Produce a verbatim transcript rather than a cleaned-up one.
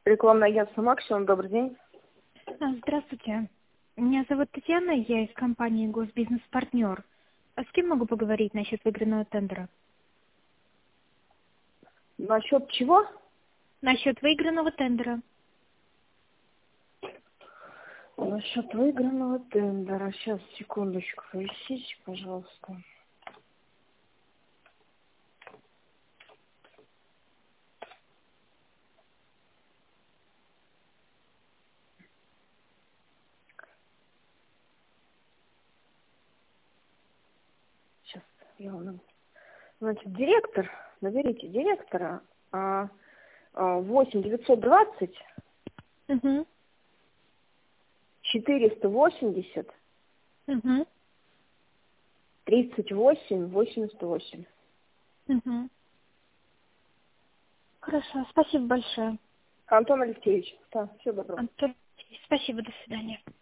Рекламное агентство «Максимум». Добрый день. Здравствуйте. Меня зовут Татьяна, я из компании «Госбизнес-партнер». А с кем могу поговорить насчет выигранного тендера? Насчет чего? Насчет выигранного тендера. Насчет выигранного тендера. Сейчас, секундочку, повисите, пожалуйста. Сейчас, я вам... Значит, директор, наберите директора, а, а, восемь девятьсот двадцать Угу. четыреста восемьдесят Угу. тридцать восемь восемьдесят восемь. Угу. Хорошо, спасибо большое. Антон Алексеевич. Да, всего доброго. Антон, спасибо, до свидания.